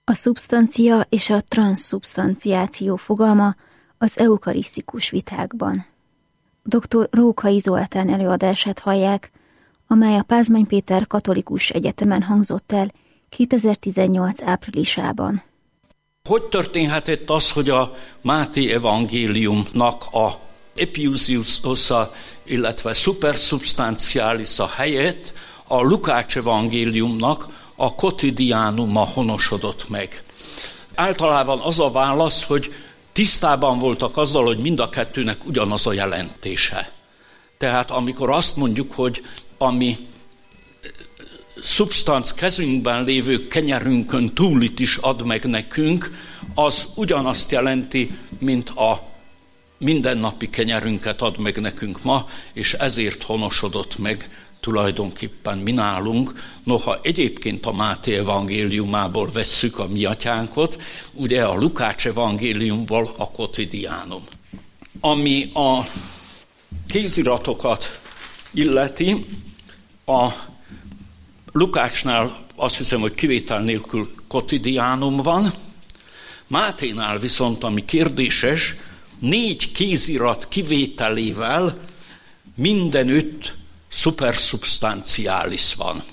A szubstancia és a transzszubstanciáció fogalma az eukarisztikus vitákban. Dr. Rókai Zoltán előadását hallják, amely a Pázmány Péter Katolikus Egyetemen hangzott el 2018 áprilisában. Hogy történhetett az, hogy a Máté evangéliumnak a epiousiusa, illetve supersubstantialisa helyett a Lukács evangéliumnak a quotidianuma honosodott meg? Általában az a válasz, hogy tisztában voltak azzal, hogy mind a kettőnek ugyanaz a jelentése. Tehát amikor azt mondjuk, hogy ami szubstanc kezünkben lévő kenyerünkön túlit is ad meg nekünk, az ugyanazt jelenti, mint a mindennapi kenyerünket ad meg nekünk ma, és ezért honosodott meg tulajdonképpen mi nálunk. Noha egyébként a Máté evangéliumából vesszük a mi atyánkot, ugye a Lukács evangéliumból a quotidianum. Ami a kéziratokat illeti, a Lukácsnál azt hiszem, hogy kivétel nélkül quotidianum van, Máténál viszont, ami kérdéses, 4 kézirat kivételével mindenütt supersubstantialis van.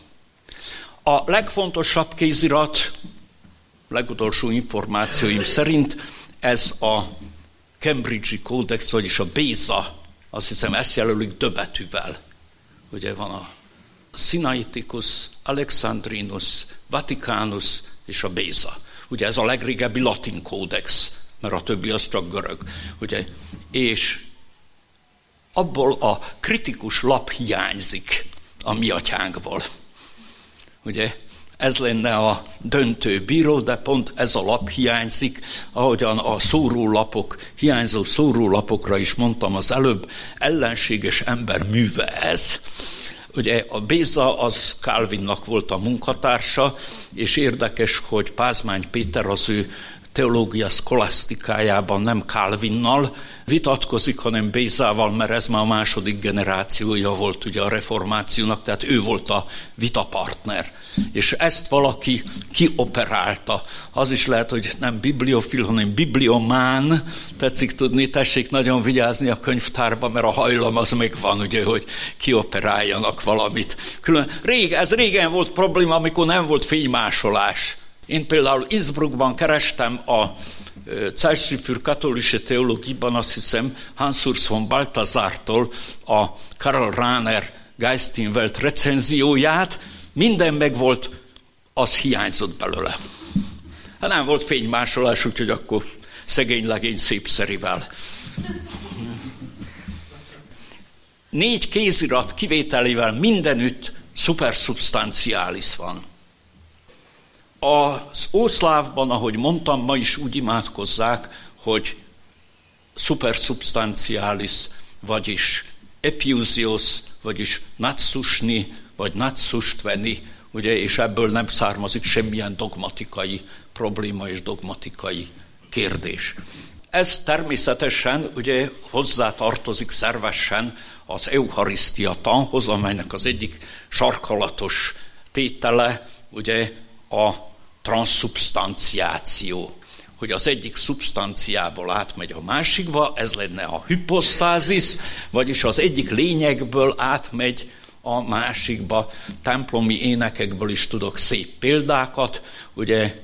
A legfontosabb kézirat, legutolsó információim szerint, ez a Cambridge-i kódex, vagyis a Béza, azt hiszem ezt jelölik döbetűvel. Ugye van a Sinaiticus, Alexandrinus, Vaticanus és a Béza. Ugye ez a legrégebbi latin kódex, mert a többi az csak görög. Ugye? És abból a kritikus lap hiányzik a mi atyánkból. Ugye? Ez lenne a döntő bíró, de pont ez a lap hiányzik, ahogyan a szórólapok, hiányzó szórólapokra is mondtam az előbb, ellenséges ember műve ez. Ugye a Béza az Calvinnak volt a munkatársa, és érdekes, hogy Pázmány Péter az ő teológia szkolasztikájában nem Calvinnal vitatkozik, hanem Bézával, mert ez már a második generációja volt ugye a reformációnak, tehát ő volt a vitapartner. És ezt valaki kioperálta. Az is lehet, hogy nem bibliofil, hanem bibliomán, tetszik tudni, tessék nagyon vigyázni a könyvtárba, mert a hajlam az megvan, ugye, hogy kioperáljanak valamit. Ez régen volt probléma, amikor nem volt fénymásolás. Én például Innsbruckban kerestem a Zeitschrift für katholische Theologieban, azt hiszem, Hans Urs von Balthasartól a Karl Rahner Geistinwelt recenzióját, minden meg volt, az hiányzott belőle. Hát nem volt fénymásolás, úgyhogy akkor szegény-legény szépszerivel. 4 kézirat kivételével mindenütt supersubstantialis van. Az ószlávban, ahogy mondtam, ma is úgy imádkozzák, hogy supersubstantialis, vagyis epiousios, vagyis natsusni, vagy natsustveni, ugye, és ebből nem származik semmilyen dogmatikai probléma és dogmatikai kérdés. Ez természetesen ugye hozzá tartozik szervesen az eucharisztia tanhoz, amelynek az egyik sarkalatos tétele ugye a transzszubstanciáció, hogy az egyik szubstanciából átmegy a másikba, ez lenne a hypostázis, vagyis az egyik lényegből átmegy a másikba. Templomi énekekből is tudok szép példákat, ugye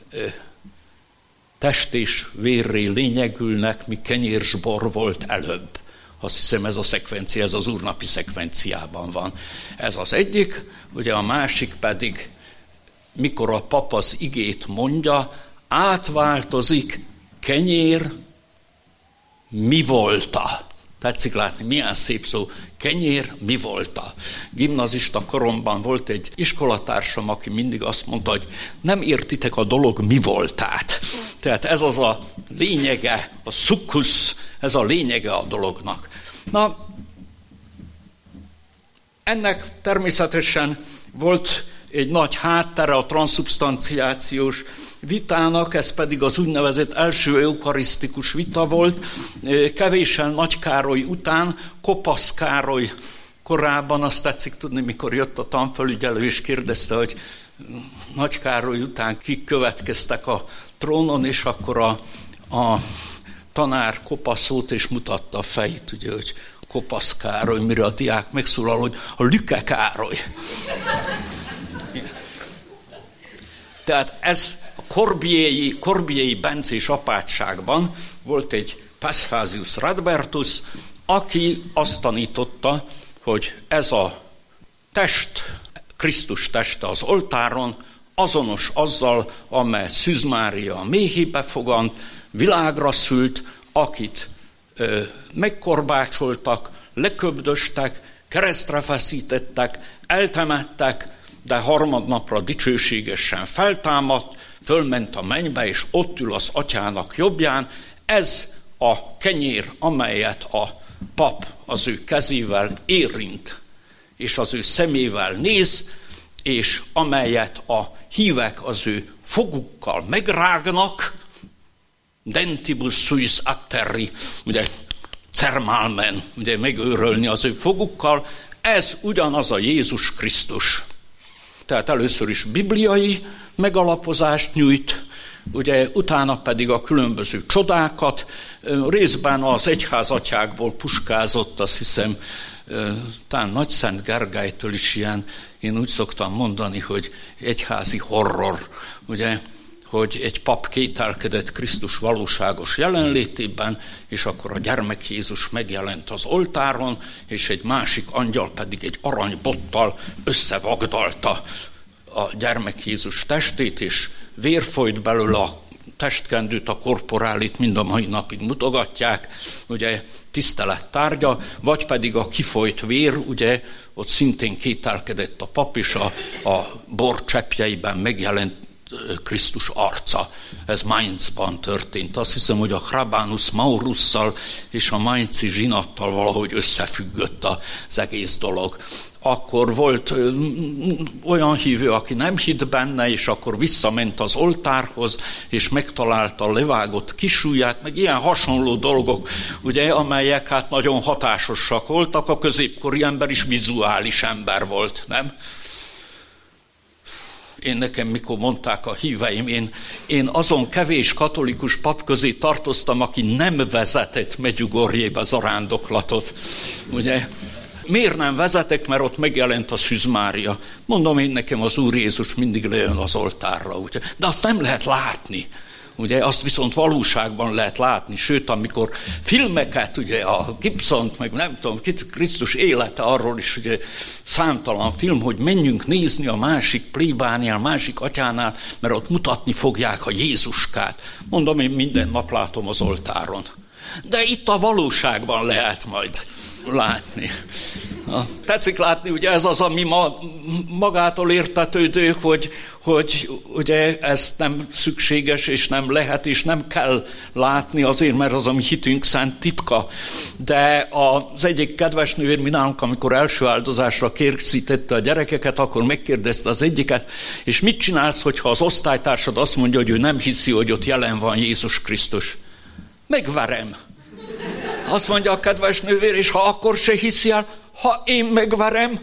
test és vérré lényegülnek, mi kenyér s bor volt előbb. Azt hiszem ez a szekvencia, ez az úrnapi szekvenciában van. Ez az egyik, ugye a másik pedig, mikor a pap az igét mondja, átváltozik kenyér mi volta. Tetszik látni, milyen szép szó, kenyér mi volta. Gimnazista koromban volt egy iskolatársam, aki mindig azt mondta, hogy nem értitek a dolog mi voltát. Tehát ez az a lényege, a szukkusz, ez a lényege a dolognak. Na, ennek természetesen volt egy nagy háttere a transzszubstanciációs vitának, ez pedig az úgynevezett első eukarisztikus vita volt. Kevéssel Nagy Károly után, Kopasz Károly korábban, azt tetszik tudni, mikor jött a tanfelügyelő és kérdezte, hogy Nagy Károly után kik következtek a trónon, és akkor a tanár kopaszót, és mutatta a fejét, ugye, hogy Kopasz Károly, mire a diák megszólal, hogy a Lüke Károly. Tehát ez a Corbiei bencés apátságban volt egy Paschasius Radbertus, aki azt tanította, hogy ez a test, Krisztus teste az oltáron azonos azzal, amely Szűz Mária a méhébe fogant, világra szült, akit megkorbácsoltak, leköbdöstek, keresztre feszítettek, eltemettek, de harmadnapra dicsőségesen feltámadt, fölment a mennybe, és ott ül az atyának jobbján. Ez a kenyér, amelyet a pap az ő kezével érint, és az ő szemével néz, és amelyet a hívek az ő fogukkal megrágnak, dentibus suis atterri, ugye cermalmen, ugye megőrölni az ő fogukkal, ez ugyanaz a Jézus Krisztus. Tehát először is bibliai megalapozást nyújt, ugye utána pedig a különböző csodákat, részben az egyházatyákból puskázott, azt hiszem, talán Nagyszent Gergelytől is ilyen, én úgy szoktam mondani, hogy egyházi horror, ugye, hogy egy pap kételkedett Krisztus valóságos jelenlétében, és akkor a gyermek Jézus megjelent az oltáron, és egy másik angyal pedig egy aranybottal összevagdalta a gyermek Jézus testét, és vér folyt belőle, a testkendőt, a korporálit mind a mai napig mutogatják, ugye tisztelet tárgya, vagy pedig a kifolyt vér, ugye ott szintén kételkedett a pap, és a bor cseppjeiben megjelent Krisztus arca. Ez Mainzban történt. Azt hiszem, hogy a Hrabánus Maurusszal és a mainzi zsinattal valahogy összefüggött az egész dolog. Akkor volt olyan hívő, aki nem hitt benne, és akkor visszament az oltárhoz, és megtalálta a levágott kisujját, meg ilyen hasonló dolgok, ugye, amelyek hát nagyon hatásosak voltak. A középkori ember is vizuális ember volt, nem? Nekem mikor mondták a híveim, én azon kevés katolikus pap közé tartoztam, aki nem vezetett Medjugorjébe zarándoklatot. Ugye? Miért nem vezetek, mert ott megjelent a Szűz Mária. Mondom én, nekem az Úr Jézus mindig lejön az oltárra. Ugye? De azt nem lehet látni. Ugye, azt viszont valóságban lehet látni, sőt, amikor filmeket, ugye a Gibsont, meg nem tudom, Krisztus élete, arról is ugye számtalan film, hogy menjünk nézni a másik plébániál, másik atyánál, mert ott mutatni fogják a Jézuskát. Mondom, én minden nap látom az oltáron. De itt a valóságban lehet majd látni. Tetszik látni, ugye ez az, ami magától értetődő, hogy ugye ez nem szükséges, és nem lehet, és nem kell látni azért, mert az a mi hitünk szent titka. De az egyik kedves nővér mi nálunk, amikor első áldozásra készítette a gyerekeket, akkor megkérdezte az egyiket, és mit csinálsz, hogyha az osztálytársad azt mondja, hogy ő nem hiszi, hogy ott jelen van Jézus Krisztus? Megverem. Azt mondja a kedves nővér, és ha akkor se hiszi el, ha én megverem.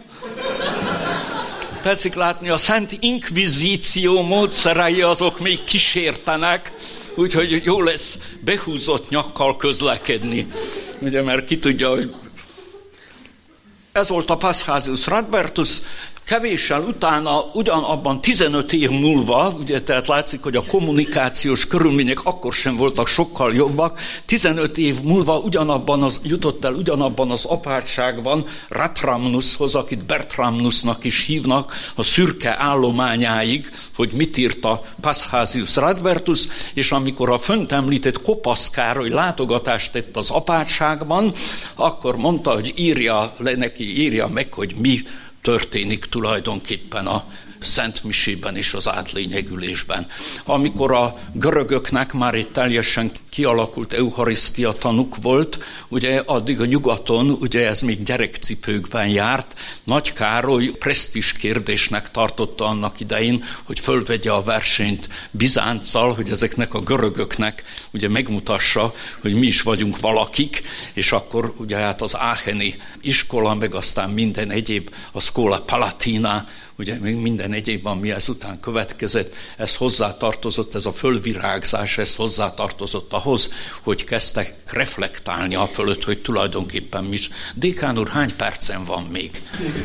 Tetszik látni, a Szent Inkvizíció módszerei azok még kísértenek, úgyhogy jó lesz behúzott nyakkal közlekedni. Ugye, mert ki tudja, hogy ez volt a Paschasius Radbertus. Kevéssel utána, ugyanabban 15 év múlva, ugye, tehát látszik, hogy a kommunikációs körülmények akkor sem voltak sokkal jobbak, 15 év múlva jutott el ugyanabban az apátságban Ratramnushoz, akit Bertramnusnak is hívnak, a szürke állományáig, hogy mit írt a Paschasius Radbertus, és amikor a fönt említett Kopasz Károly látogatást tett az apátságban, akkor mondta, hogy írja meg, hogy mi történik tulajdonképpen a Szent Misében és az átlényegülésben. Amikor a görögöknek már egy teljesen kialakult eucharisztia tanuk volt, ugye addig a nyugaton, ugye ez még gyerekcipőkben járt, Nagy Károly presztízs kérdésnek tartotta annak idején, hogy fölvegye a versenyt Bizánccal, hogy ezeknek a görögöknek ugye megmutassa, hogy mi is vagyunk valakik, és akkor ugye hát az ácheni iskola, meg aztán minden egyéb, a Schola Palatina, ugye még minden egyéb, ami ezután következett, ez hozzátartozott, ez a fölvirágzás, ez hozzátartozott ahhoz, hogy kezdtek reflektálni a fölött, hogy tulajdonképpen mi is. Dékán úr, hány percen van még?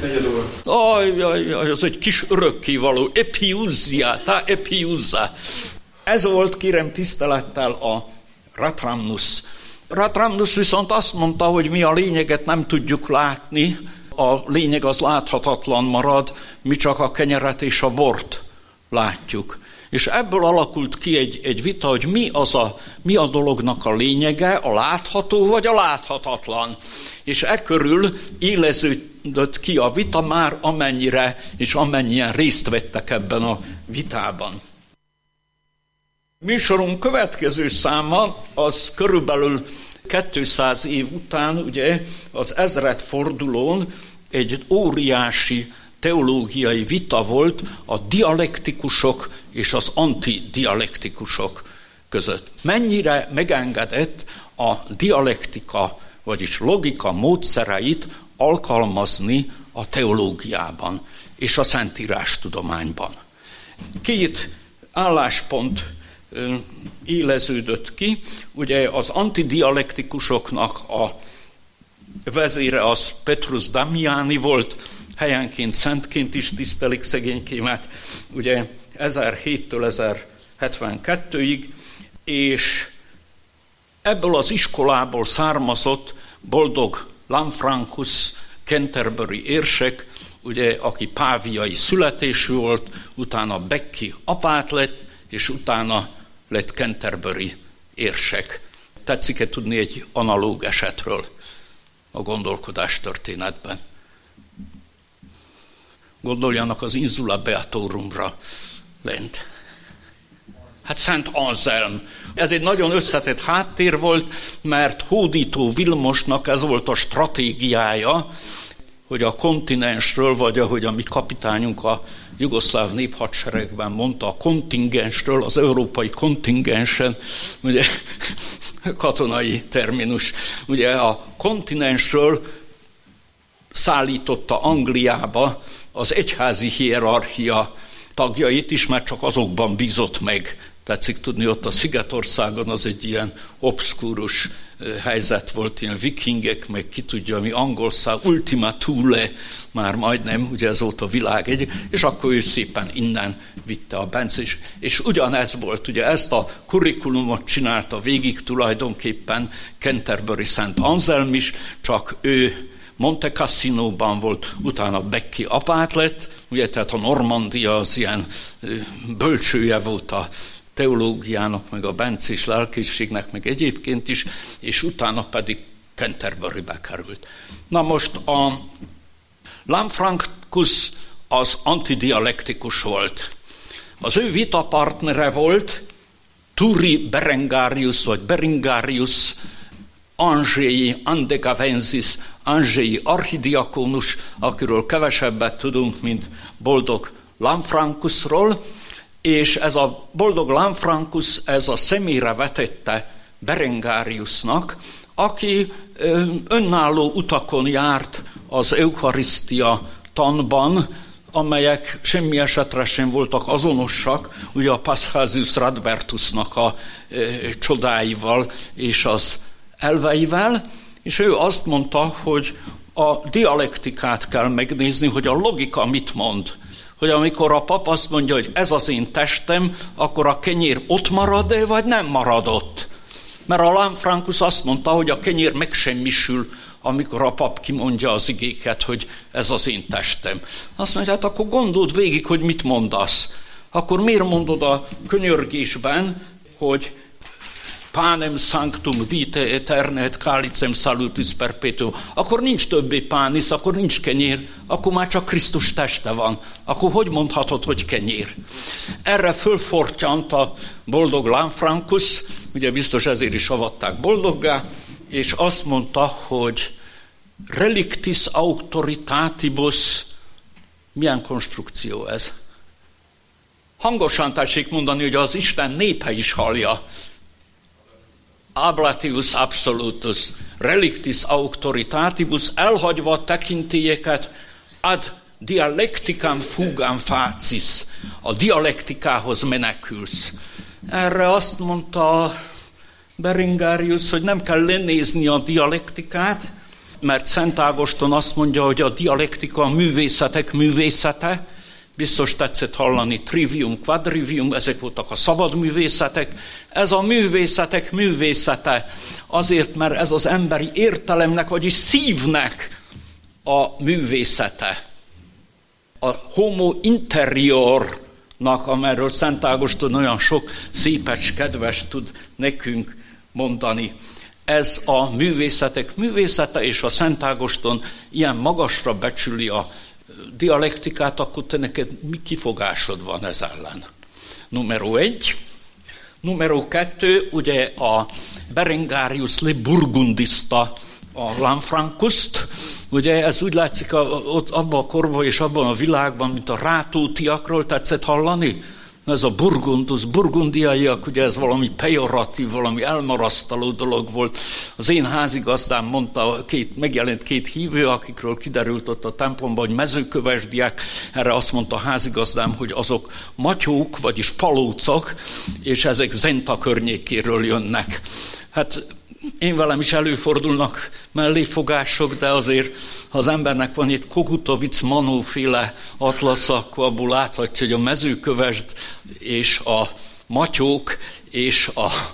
Az egy kis örökkévaló, epiúzzá. Ez volt, kérem tisztelettel, a Ratramnus. Ratramnus viszont azt mondta, hogy mi a lényeget nem tudjuk látni, a lényeg az láthatatlan marad, mi csak a kenyeret és a bort látjuk. És ebből alakult ki egy vita, hogy mi a dolognak a lényege, a látható vagy a láthatatlan. És körül éleződött ki a vita már, amennyire és amennyien részt vettek ebben a vitában. Műsorunk következő száma az körülbelül 200 év után, ugye az ezredfordulón egy óriási teológiai vita volt a dialektikusok és az antidialektikusok között. Mennyire megengedett a dialektika, vagyis logika módszereit alkalmazni a teológiában és a szentírástudományban. Két álláspont éleződött ki. Ugye az antidialektikusoknak a vezére az Petrus Damiani volt, helyenként szentként is tisztelik szegénykémet, ugye 1007-től 1072-ig, és ebből az iskolából származott boldog Lanfrancus Canterbury érsek, ugye, aki páviai születésű volt, utána Becky apát lett, és utána lett Canterbury érsek. Tetszik-e tudni egy analóg esetről a gondolkodás történetben? Gondoljanak az Insula Beatorumra lent. Hát Szent Anselm. Ez egy nagyon összetett háttér volt, mert hódító Vilmosnak ez volt a stratégiája, hogy a kontinensről, vagy ahogy a mi kapitányunk a jugoszláv néphadseregben mondta, a kontingensről, az európai kontingensen, ugye katonai terminus, ugye a kontinensről szállította Angliába az egyházi hierarchia tagjait is, mert csak azokban bízott meg. Tetszik tudni, ott a Szigetországon az egy ilyen obszkúrus helyzet volt, ilyen vikingek, meg ki tudja, mi angol szá, Ultima Thule, már majdnem, ugye ez volt a világ egy, és akkor ő szépen innen vitte a Bencés, és ugyanez volt, ugye ezt a kurikulumot csinálta végig tulajdonképpen Canterbury Szent Anselm is, csak ő Monte Cassinóban volt, utána Becky apát lett, ugye, tehát a Normandia az ilyen bölcsője volt a teológiának, meg a bencés lelkészségnek, meg egyébként is, és utána pedig Canterburybe került. Na most a Lanfrancus az antidialektikus volt. Az ő vitapartnere volt Turi Berengarius, vagy Berengarius, Angers Andegavensis, Angers archidiakónus, akiről kevesebbet tudunk, mint boldog Lanfrancusról, és ez a boldog Lanfrancus, ez a személyre vetette Berengariusnak, aki önálló utakon járt az eukarisztia tanban, amelyek semmi esetre sem voltak azonosak, ugye a Paschasius Radbertusnak a csodáival és az elveivel, és ő azt mondta, hogy a dialektikát kell megnézni, hogy a logika mit mond. Hogy amikor a pap azt mondja, hogy ez az én testem, akkor a kenyér ott marad-e, vagy nem marad ott? Mert a Lanfrancus azt mondta, hogy a kenyér megsemmisül, amikor a pap kimondja az igéket, hogy ez az én testem. Azt mondja, hát akkor gondold végig, hogy mit mondasz. Akkor miért mondod a könyörgésben, hogy Panem sanctum vitae aeternae et calicem salutis perpetuum. Akkor nincs többé pánisz, akkor nincs kenyér, akkor már csak Krisztus teste van. Akkor hogy mondhatod, hogy kenyér? Erre fölfortyant a boldog Lanfrancus, ugye biztos ezért is avatták boldoggá, és azt mondta, hogy relictis auctoritatibus, milyen konstrukció ez? Hangosan tessék mondani, hogy az Isten népe is hallja. Ablatius absolutus, relictis auctoritatibus, elhagyva tekintélyeket ad dialecticam fugam facis, a dialektikához menekülsz. Erre azt mondta Berengarius, hogy nem kell lenézni a dialektikát, mert Szent Ágoston azt mondja, hogy a dialektika a művészetek művészete. Biztos tetszett hallani trivium, quadrivium, ezek voltak a szabad művészetek. Ez a művészetek művészete azért, mert ez az emberi értelemnek, vagyis szívnek a művészete. A homo interiornak, amelyről Szent Ágoston olyan sok szépet, kedves tud nekünk mondani. Ez a művészetek művészete, és a Szent Ágoston ilyen magasra becsüli a dialektikát, akkor te neked mi kifogásod van ez ellen? Numero 1. Numero 2, ugye a Berengarius le Burgundista, a Lanfrancust, ugye ez úgy látszik ott abban a korban és abban a világban, mint a rátótiakról tetszett hallani? Ez a burgundiaiak, ugye ez valami pejoratív, valami elmarasztaló dolog volt. Az én házigazdám mondta, megjelent 2 hívő, akikről kiderült ott a templomban, hogy mezőkövesdiek. Erre azt mondta a házigazdám, hogy azok matyók, vagyis palócok, és ezek Zenta környékéről jönnek. Hát én velem is előfordulnak melléfogások, de azért, ha az embernek van itt Kogutovic-Manó-féle atlasza, akkor abból láthatja, hogy a mezőkövesd és a matyók és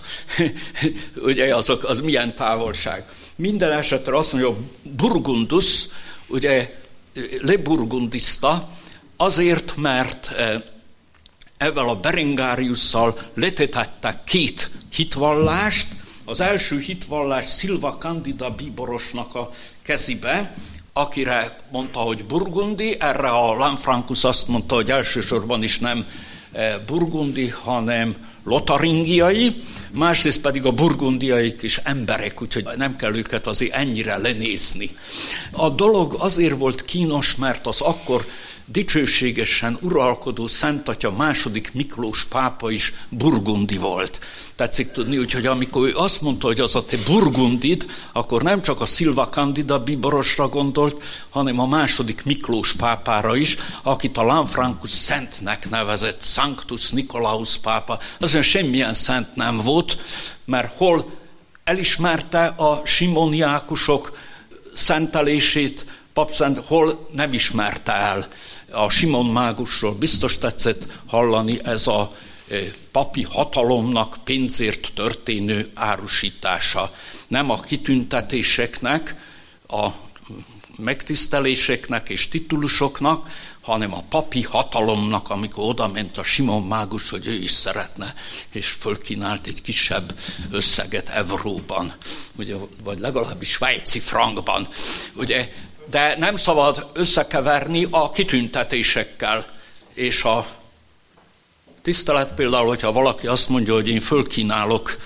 ugye az milyen távolság. Minden esetre azt mondja, Burgundus, ugye le Burgundista, azért, mert ezzel a Berengariusszal letétettek 2 hitvallást. Az első hitvallás Silva Candida bíborosnak a kezébe, akire mondta, hogy burgundi, erre a Lanfrancus azt mondta, hogy elsősorban is nem burgundi, hanem lotaringiai, másrészt pedig a burgundiaik is emberek, úgyhogy nem kell őket azért ennyire lenézni. A dolog azért volt kínos, mert az akkor dicsőségesen uralkodó Szent Atya II. Miklós pápa is burgundi volt. Tetszik tudni, úgyhogy amikor ő azt mondta, hogy az a te burgundid, akkor nem csak a Silva Candida bíborosra gondolt, hanem a II. Miklós pápára is, akit a Lanfrancus szentnek nevezett, Sanctus Nicolaus pápa. Azért semmilyen szent nem volt, mert hol elismerte a simoniákusok szentelését, papszent, hol nem ismerte el. A Simon mágusról biztos tetszett hallani, ez a papi hatalomnak pénzért történő árusítása. Nem a kitüntetéseknek, a megtiszteléseknek és titulusoknak, hanem a papi hatalomnak, amikor oda ment a Simon mágus, hogy ő is szeretne, és fölkínált egy kisebb összeget euróban, ugye, vagy legalábbis svájci frankban. Ugye, de nem szabad összekeverni a kitüntetésekkel, és a tisztelet például, hogyha valaki azt mondja, hogy én fölkínálok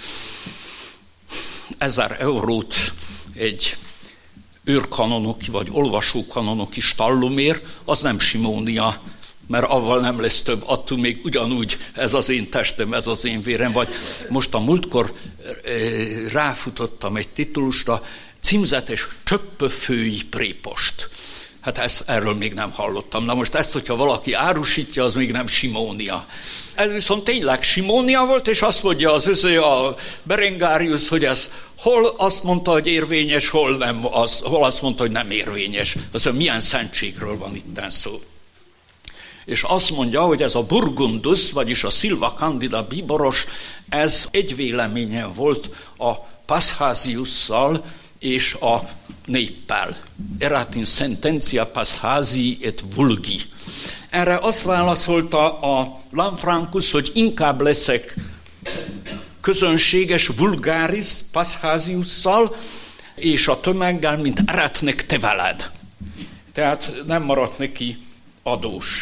1000 eurót egy őrkanonoki vagy olvasókanonoki stallumért, az nem simónia, mert avval nem lesz több, attól még ugyanúgy ez az én testem, ez az én vérem, vagy most a múltkor ráfutottam egy titulusra, címzetes csöppöfői prépost. Hát erről még nem hallottam. Na most ezt, hogyha valaki árusítja, az még nem simónia. Ez viszont tényleg simónia volt, és azt mondja a Berengarius, hogy ez hol azt mondta, hogy érvényes, hol azt mondta, hogy nem érvényes. Az milyen szentségről van itten szó. És azt mondja, hogy ez a Burgundus, vagyis a Silva Candida bíboros, ez egy véleményen volt a Paschasiusszal és a néppel. Erat in sententia Paschasi et vulgi. Erre azt válaszolta a Lanfrancus, hogy inkább leszek közönséges vulgaris Paschasiusszal és a tömeggel, mint eretnek te veled. Tehát nem maradt neki adós.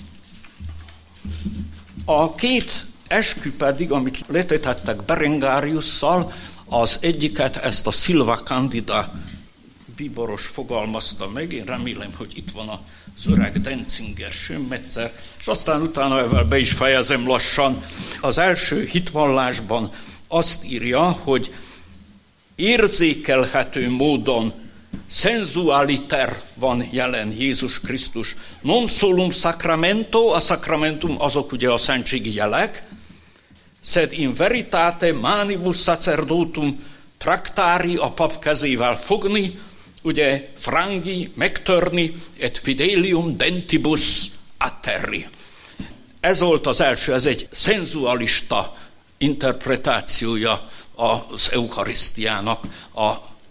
A 2 eskü pedig, amit letétettek Berengariusszal, az egyiket, ezt a Silva Candida bíboros fogalmazta meg, én remélem, hogy itt van az öreg Denzinger Schönmetzer, és aztán utána ezzel be is fejezem lassan. Az első hitvallásban azt írja, hogy érzékelhető módon sensualiter van jelen Jézus Krisztus. Non solum sacramento, a sacramentum azok ugye a szentségi jelek, sed in veritate manibus sacerdotum tractari, a pap kezével fogni, ugye frangi, megtörni, et fidelium dentibus atterri. Ez volt az első, ez egy szenzualista interpretációja az eukarisztiának, a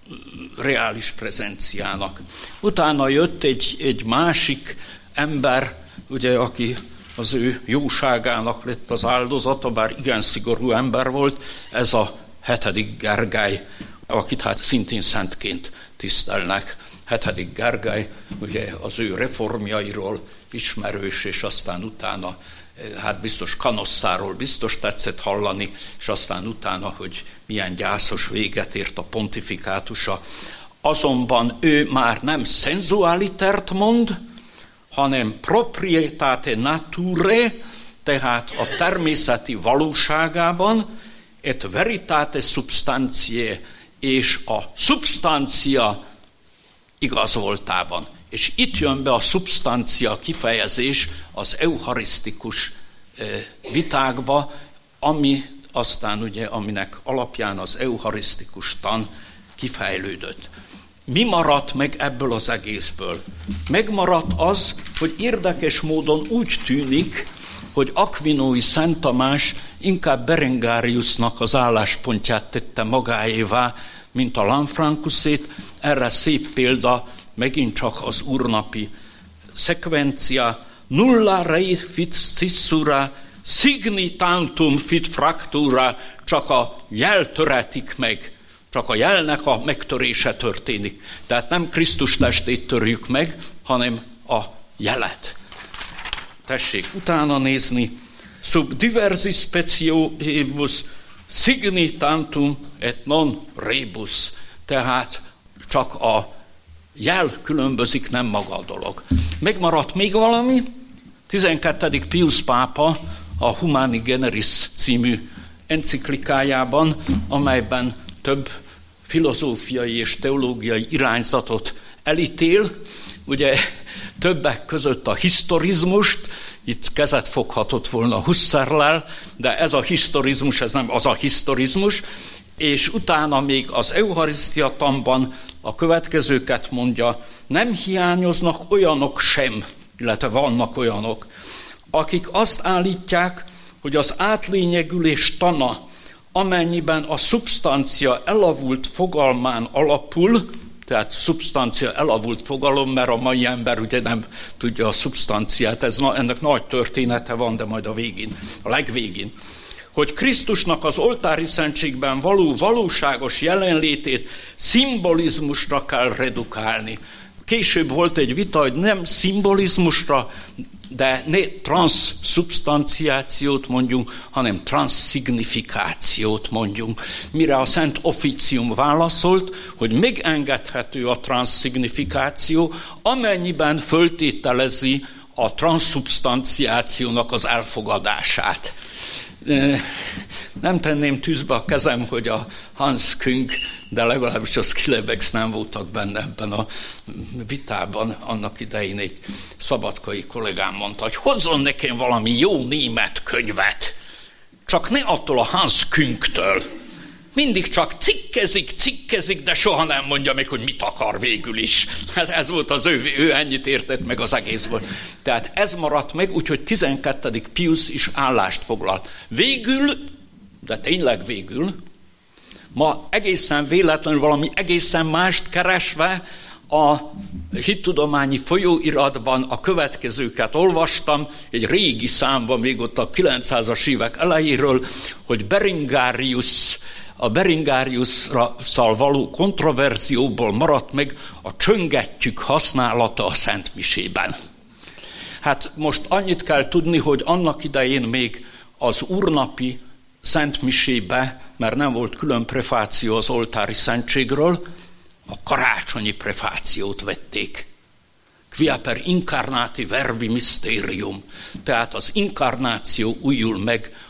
reális prezenciának. Utána jött egy másik ember, ugye, aki az ő jóságának lett az áldozata, bár igen szigorú ember volt, ez a 7. Gergely, akit hát szintén szentként tisztelnek. 7. Gergely, ugye az ő reformjairól ismerős, és aztán utána, hát biztos Kanosszáról biztos tetszett hallani, és aztán utána, hogy milyen gyászos véget ért a pontifikátusa. Azonban ő már nem sensualitert mond, hanem proprietate naturae, tehát a természeti valóságában, et veritate substantiae, és a szubstancia igazoltában. És itt jön be a szubstancia kifejezés az eucharisztikus vitákba, ami aztán ugye, aminek alapján az eucharisztikus tan kifejlődött. Mi maradt meg ebből az egészből? Megmaradt az, hogy érdekes módon úgy tűnik, hogy Aquinói Szent Tamás inkább Berengáriusnak az álláspontját tette magáévá, mint a Lanfrancusét. Erre szép példa megint csak az úrnapi szekvencia. Nulla rei fit scissura, signi tantum fit fractura, csak a jel töretik meg, csak a jelnek a megtörése történik. Tehát nem Krisztus testét törjük meg, hanem a jelet. Tessék utána nézni. Sub diversi speciobus signi tantum et non rebus. Tehát csak a jel különbözik, nem maga a dolog. Megmaradt még valami? 12. Pius pápa a Humani Generis című enciklikájában, amelyben több filozófiai és teológiai irányzatot elítél, ugye többek között a historizmust, itt kezet foghatott volna Husserllel, de ez a historizmus, ez nem az a historizmus, és utána még az Eucharisztia tanban a következőket mondja, nem hiányoznak olyanok sem, illetve vannak olyanok, akik azt állítják, hogy az átlényegülés tana, amennyiben a szubstancia elavult fogalmán alapul, tehát szubstancia elavult fogalom, mert a mai ember ugye nem tudja a szubstanciát, ennek nagy története van, de majd a legvégén, hogy Krisztusnak az oltári szentségben való valóságos jelenlétét szimbolizmusra kell redukálni. Később volt egy vita, hogy nem szimbolizmusra, de ne transzszubstanciációt mondjunk, hanem transzszignifikációt mondjunk. Mire a Szent Officium válaszolt, hogy megengedhető a transzszignifikáció, amennyiben föltételezi a transzszubstanciációnak az elfogadását. Nem tenném tűzbe a kezem, hogy a Hans Küng, de legalábbis a Skillebex nem voltak benne ebben a vitában. Annak idején egy szabadkai kollégám mondta, hogy hozzon nekem valami jó német könyvet, csak ne attól a Hans Küngtől. Mindig csak cikkezik, de soha nem mondja meg, hogy mit akar végül is. Hát ez volt az ő ennyit értett meg az egészből. Tehát ez maradt meg, úgyhogy 12. Pius is állást foglalt. Végül, de tényleg végül, ma egészen véletlenül valami egészen mást keresve a hittudományi folyóiratban a következőket olvastam, egy régi számban, még ott a 900-as évek elejéről, hogy a Berengáriusszal való kontroverzióból maradt meg a csöngettyűk használata a szentmisében. Hát most annyit kell tudni, hogy annak idején még az úrnapi szentmisébe, mert nem volt külön prefáció az oltári szentségről, a karácsonyi prefációt vették. Quia per incarnati verbi mysterium. Tehát az inkarnáció újul meg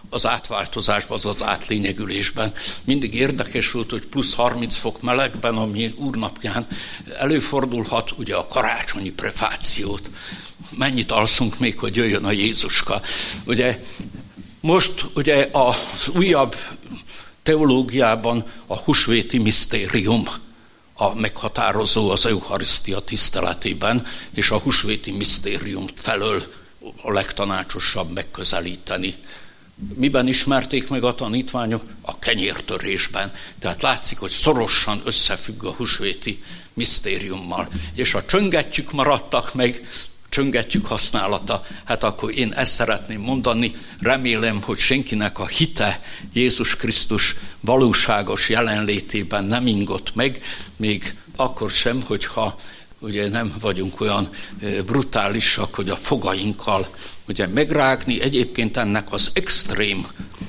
az átváltozásban, az átlényegülésben. Mindig érdekes volt, hogy plusz 30 fok melegben, ami úrnapján előfordulhat, ugye a karácsonyi prefációt. Mennyit alszunk még, hogy jöjjön a Jézuska. Ugye most ugye az újabb teológiában a húsvéti misztérium a meghatározó az eucharisztia tiszteletében, és a húsvéti misztérium felől a legtanácsosabb megközelíteni. Miben ismerték meg a tanítványok? A kenyértörésben. Tehát látszik, hogy szorosan összefügg a húsvéti misztériummal. És a csöngettyűk maradtak meg, csöngettyűk használata, hát akkor én ezt szeretném mondani, remélem, hogy senkinek a hite Jézus Krisztus valóságos jelenlétében nem ingott meg, még akkor sem, hogyha ugye nem vagyunk olyan brutálisak, hogy a fogainkkal ugye megrágni. Egyébként ennek az extrém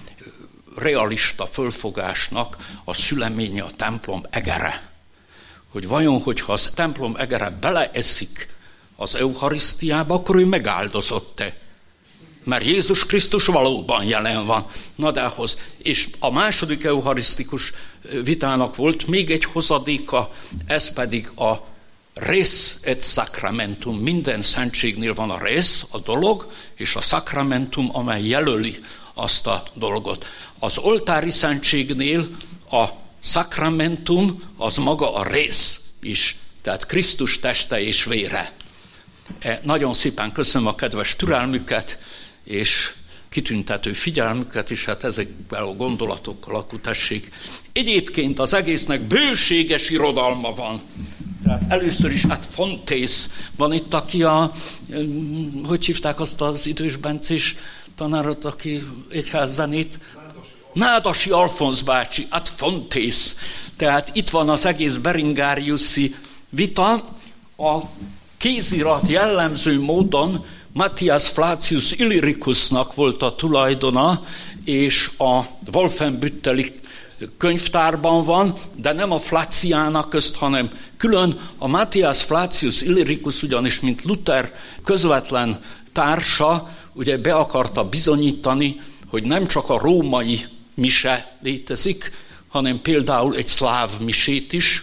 realista fölfogásnak a szüleménye a templom egere. Hogy vajon, hogyha a templom egere beleeszik az eucharisztiába, akkor ő megáldozott-e? Mert Jézus Krisztus valóban jelen van. Na de ahhoz. És a második eucharisztikus vitának volt még egy hozadéka, ez pedig a res et sacramentum. Minden szentségnél van a res, a dolog, és a sacramentum, amely jelöli azt a dolgot. Az oltári szentségnél a sacramentum az maga a res is, tehát Krisztus teste és vére. Nagyon szépen köszönöm a kedves türelmüket, és kitüntető figyelmüket, és hát ezekkel a gondolatokkal akkor tessék. Egyébként az egésznek bőséges irodalma van. Tehát először is, hát Fontész van itt, aki hogy hívták azt az idős bencés tanárat, aki egyházzenét? Nádasi Alfonsz bácsi, hát Fontész. Tehát itt van az egész Berengáriuszi vita, a kézirat jellemző módon Matthias Flacius Illyricusnak volt a tulajdona, és a Wolfenbütteli könyvtárban van, de nem a Flaciának közt, hanem külön a Matthias Flacius Illyricus ugyanis, mint Luther közvetlen társa, ugye be akarta bizonyítani, hogy nem csak a római mise létezik, hanem például egy szláv misét is,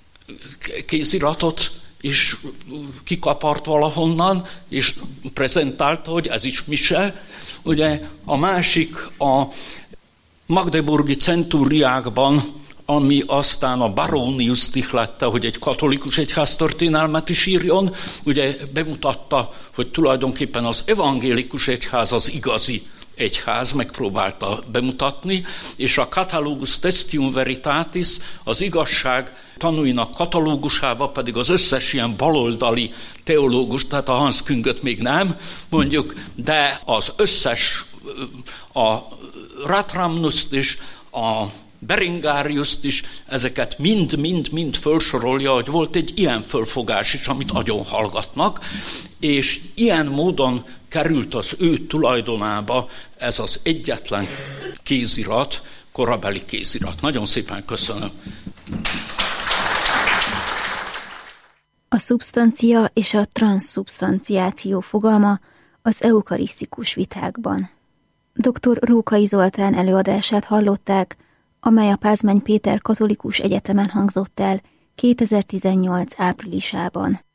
kéziratot is kikapart valahonnan, és prezentálta, hogy ez is mise. Ugye a másik a magdeburgi centúriákban, ami aztán a Baronius ihlette, hogy egy katolikus egyháztörténelmet is írjon, ugye bemutatta, hogy tulajdonképpen az evangélikus egyház az igazi egyház, megpróbálta bemutatni, és a Catalogus Testium Veritatis, az igazság tanúinak katalógusába pedig az összes ilyen baloldali teológus, tehát a Hans Küngöt még nem, mondjuk, de az összes, a Ratramnust is, a Berengáriuszt is, ezeket mind felsorolja, hogy volt egy ilyen fölfogás is, amit agyon hallgatnak, és ilyen módon került az ő tulajdonába ez az egyetlen kézirat, korabeli kézirat. Nagyon szépen köszönöm. A szubstancia és a transzszubstanciáció fogalma az eukarisztikus vitákban. Dr. Rókai Zoltán előadását hallották, amely a Pázmány Péter Katolikus Egyetemen hangzott el 2018 áprilisában.